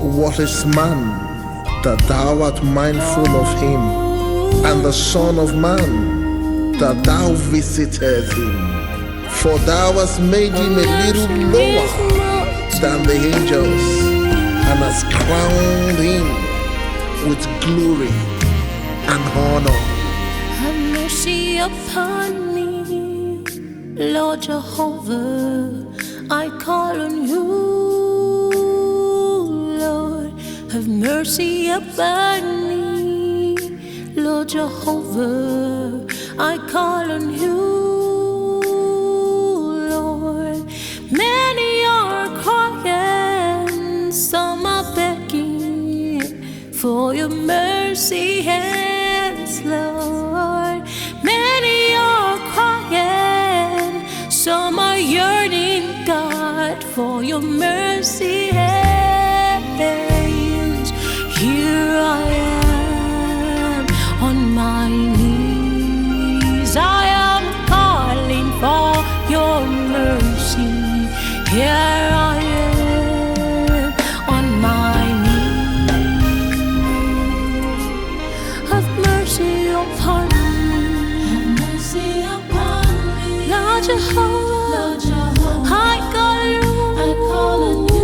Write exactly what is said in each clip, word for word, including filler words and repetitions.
what is man, that thou art mindful of him, and the Son of Man, that thou visitest him? For thou hast made him a little lower than the angels, and hast crowned him with glory and honor. Have mercy upon me, Lord Jehovah, I call on you, Lord. Have mercy upon me, Lord Jehovah, I call on you, Lord. Many are crying, some are begging for your mercy hands, Lord. Many are crying, some are yearning, God, for your mercy hands. Here I am on my knees, I am calling for your mercy. Here I am on my knees. Have mercy upon me, have mercy upon me, Lord Jehovah, Lord Jehovah, I call you, I call on you,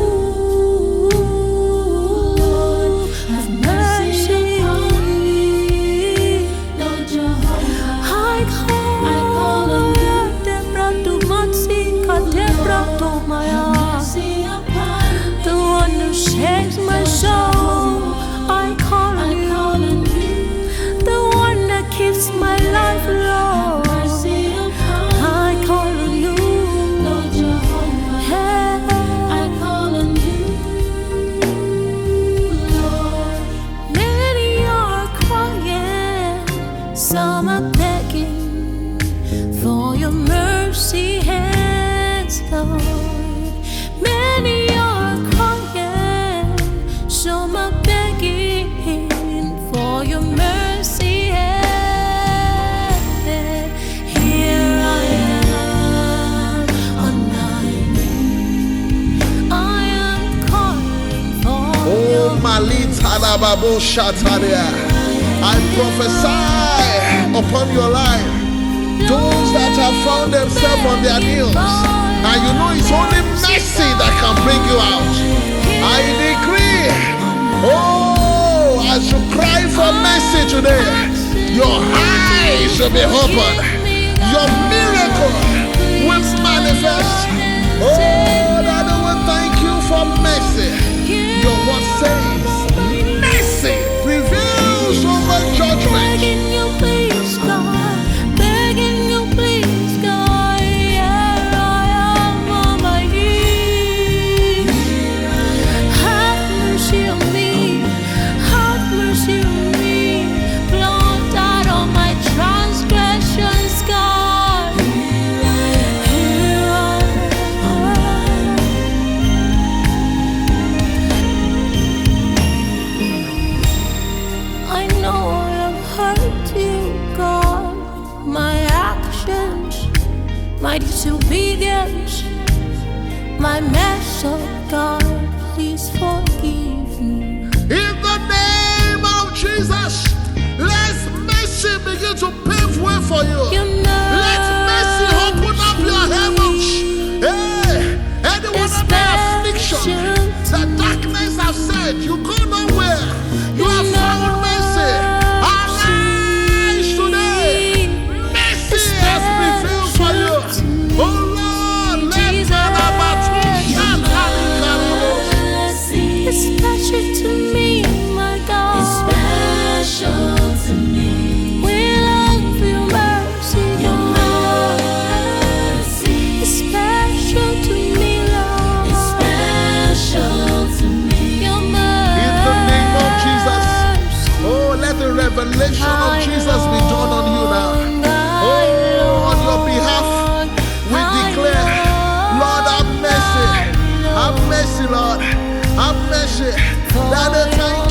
Lord. Have mercy upon me, Lord Jehovah, I call, I call on you. Debra to Matsi, Debra to Maya, the one who saves my soul. I call on you, the one that keeps my life, Lord. I call on you, Lord Jehovah. Hey. I call on you, Lord. Many are crying, some are begging for your mercy hands, Lord. Many are crying, some are begging for your mercy hand. Here I am on my knees, I am calling for your Oh, Malita Lababo Shataria, I prophesy upon your life. Those that have found themselves on their knees, and you know it's only mercy that can bring you out. I decree, oh, as you cry for mercy today, your eyes will be open, your miracle will manifest. Oh, Lord, I will thank you for mercy. Your word says, mercy prevails over judgment. begging you, please, God, begging you, please, God. Here I am on my knees. Have mercy on me, have mercy on me. Blot out all my transgressions, God. Here I am. I know I have hurt you, God. My actions, my disobedience, my mess up, God. Please forgive me. In the name of Jesus, let mercy begin to pave way for you. You know, Let mercy open up your heavens. Hey, anyone under affliction, the darkness has said, you go nowhere. You have found mercy. Arise today. Mercy has prevailed for you. Oh Lord, let it's special to me, my God. It's special to me. We love your mercy, your mercy. It's special to me, Lord. It's special to me, your mercy. In the name of Jesus. Oh, let the revelation of Jesus be done on you now. Oh, on your behalf, we declare, Lord, have mercy. Have mercy, Lord. Have mercy. Daddy, thank